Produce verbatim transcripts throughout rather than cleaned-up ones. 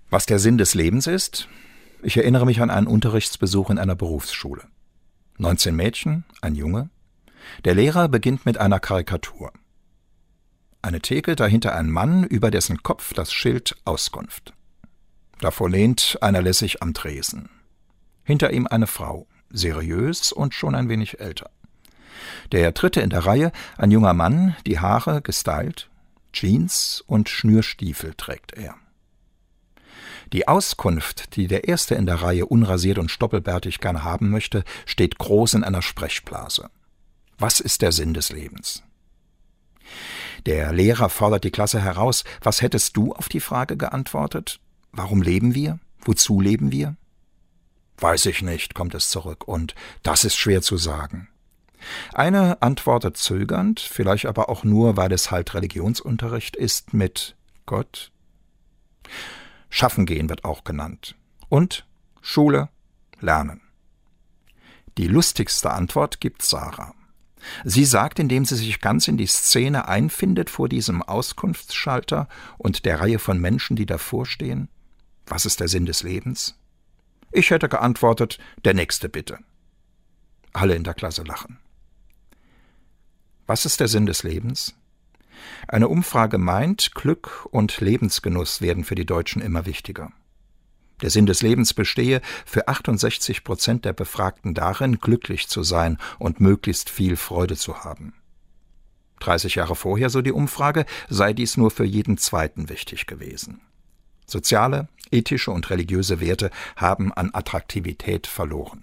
Was der Sinn des Lebens ist? Ich erinnere mich an einen Unterrichtsbesuch in einer Berufsschule. neunzehn Mädchen, ein Junge. Der Lehrer beginnt mit einer Karikatur. Eine Theke, dahinter ein Mann, über dessen Kopf das Schild Auskunft. Davor lehnt einer lässig am Tresen. Hinter ihm eine Frau, seriös und schon ein wenig älter. Der dritte in der Reihe, ein junger Mann, die Haare gestylt, Jeans und Schnürstiefel trägt er. Die Auskunft, die der Erste in der Reihe unrasiert und stoppelbärtig gern haben möchte, steht groß in einer Sprechblase. Was ist der Sinn des Lebens? Der Lehrer fordert die Klasse heraus. Was hättest du auf die Frage geantwortet? Warum leben wir? Wozu leben wir? Weiß ich nicht, kommt es zurück, und das ist schwer zu sagen. Eine antwortet zögernd, vielleicht aber auch nur, weil es halt Religionsunterricht ist, mit Gott. Schaffen gehen wird auch genannt. Und Schule, Lernen. Die lustigste Antwort gibt Sarah. Sie sagt, indem sie sich ganz in die Szene einfindet vor diesem Auskunftsschalter und der Reihe von Menschen, die davor stehen: Was ist der Sinn des Lebens? Ich hätte geantwortet: Der nächste bitte. Alle in der Klasse lachen. Was ist der Sinn des Lebens? Eine Umfrage meint, Glück und Lebensgenuss werden für die Deutschen immer wichtiger. Der Sinn des Lebens bestehe für achtundsechzig Prozent der Befragten darin, glücklich zu sein und möglichst viel Freude zu haben. dreißig Jahre vorher, so die Umfrage, sei dies nur für jeden Zweiten wichtig gewesen. Soziale, ethische und religiöse Werte haben an Attraktivität verloren.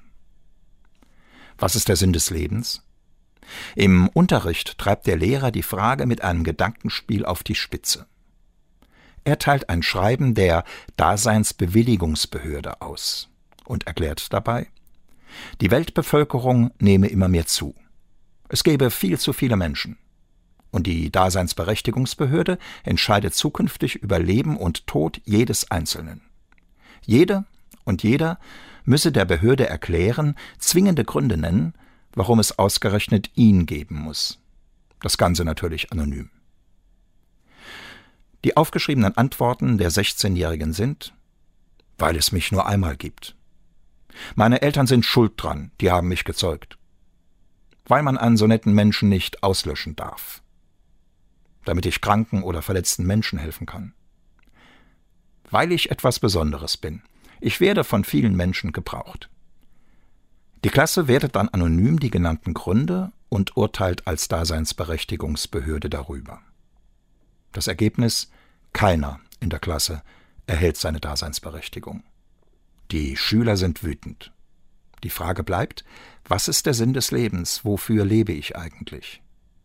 Was ist der Sinn des Lebens? Im Unterricht treibt der Lehrer die Frage mit einem Gedankenspiel auf die Spitze. Er teilt ein Schreiben der Daseinsbewilligungsbehörde aus und erklärt dabei: Die Weltbevölkerung nehme immer mehr zu. Es gäbe viel zu viele Menschen. Und die Daseinsberechtigungsbehörde entscheidet zukünftig über Leben und Tod jedes Einzelnen. Jede und jeder müsse der Behörde erklären, zwingende Gründe nennen, warum es ausgerechnet ihn geben muss. Das Ganze natürlich anonym. Die aufgeschriebenen Antworten der sechzehnjährigen sind: Weil es mich nur einmal gibt. Meine Eltern sind schuld dran, die haben mich gezeugt. Weil man einen so netten Menschen nicht auslöschen darf. Damit ich kranken oder verletzten Menschen helfen kann. Weil ich etwas Besonderes bin. Ich werde von vielen Menschen gebraucht. Die Klasse wertet dann anonym die genannten Gründe und urteilt als Daseinsberechtigungsbehörde darüber. Das Ergebnis: Keiner in der Klasse erhält seine Daseinsberechtigung. Die Schüler sind wütend. Die Frage bleibt: Was ist der Sinn des Lebens? Wofür lebe ich eigentlich?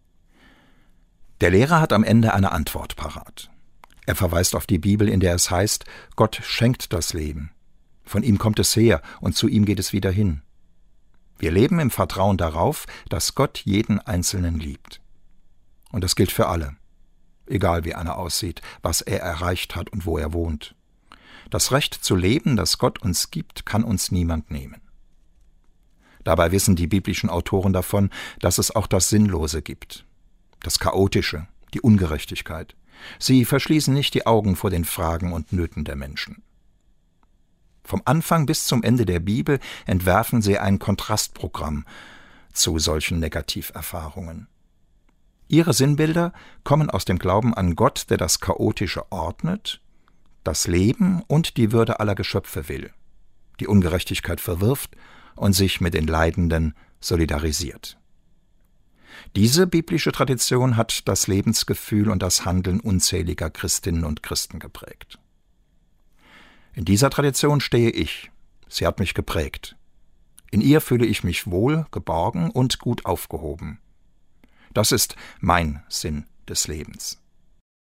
Der Lehrer hat am Ende eine Antwort parat. Er verweist auf die Bibel, in der es heißt: Gott schenkt das Leben. Von ihm kommt es her und zu ihm geht es wieder hin. Wir leben im Vertrauen darauf, dass Gott jeden Einzelnen liebt. Und das gilt für alle, egal wie einer aussieht, was er erreicht hat und wo er wohnt. Das Recht zu leben, das Gott uns gibt, kann uns niemand nehmen. Dabei wissen die biblischen Autoren davon, dass es auch das Sinnlose gibt, das Chaotische, die Ungerechtigkeit. Sie verschließen nicht die Augen vor den Fragen und Nöten der Menschen. Vom Anfang bis zum Ende der Bibel entwerfen sie ein Kontrastprogramm zu solchen Negativerfahrungen. Ihre Sinnbilder kommen aus dem Glauben an Gott, der das Chaotische ordnet, das Leben und die Würde aller Geschöpfe will, die Ungerechtigkeit verwirft und sich mit den Leidenden solidarisiert. Diese biblische Tradition hat das Lebensgefühl und das Handeln unzähliger Christinnen und Christen geprägt. In dieser Tradition stehe ich. Sie hat mich geprägt. In ihr fühle ich mich wohl, geborgen und gut aufgehoben. Das ist mein Sinn des Lebens.